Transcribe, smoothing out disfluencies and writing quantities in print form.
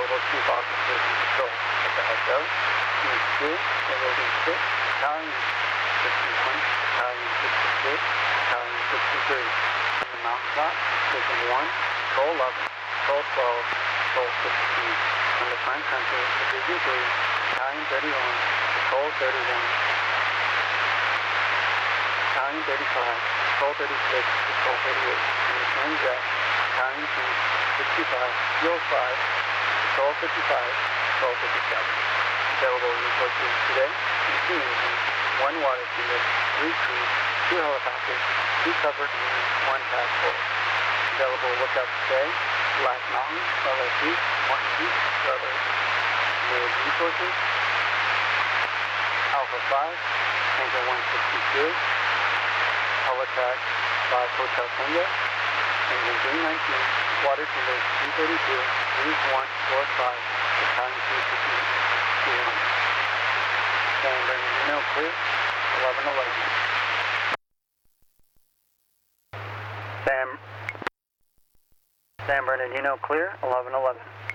available chief officers in patrol at the heads of Unit 2, Tango Lead 6, Battalion 61, Battalion 66, Battalion 63. In the mountain top, Division 1, Patrol 11, Patrol 12, Patrol 16. In the front country, Division 3, Battalion 31, Patrol 31, Battalion 35, Patrol 36, Patrol 38. In the Transect, Battalion 2, 65, Field 5, Patrol 55, Patrol 57. Available resources today, 2 engines, 1 water treater, 3 crews, 2 helicopters, 2 covered units, 1 task force. Available lookouts today, Black Mountain, LSU, Martin Beach, Brothers. Made resources, Alpha 5, Tanker 162, Helitrack 5 Hotel Tango, Engine 319, Water Treater 332, Route 145, Battalion 251. San Bernardino clear, 1111. San Bernardino clear, 1111.